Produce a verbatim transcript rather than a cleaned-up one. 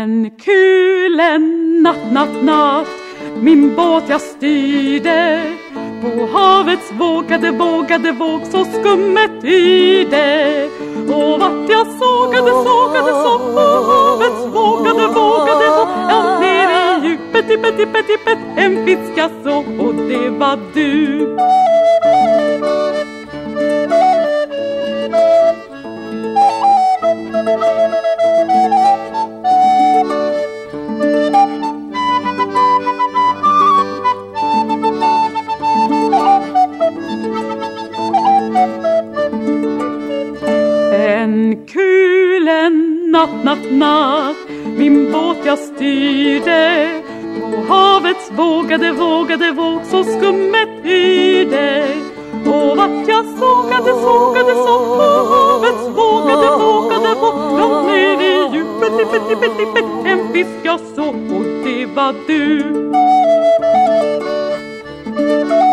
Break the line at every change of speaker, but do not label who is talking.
En kul en natt, natt, natt min båt jag styrde på havets vågade, vågade våg så skummet yrde. Och vart jag sågade, sågade så på havets vågade, vågade våg ja, ner i djupet, tippet, tippet, tippet en fisk jag såg och det var du. En kul en natt, natt, natt min båt jag styrde på havets vågade, vågade våg så skummet yrde. Och vart jag sågade, sågade så på havets vågade, vågade våg långt ner i djupet, tippet, tippet, tippet en fisk jag såg och det var du.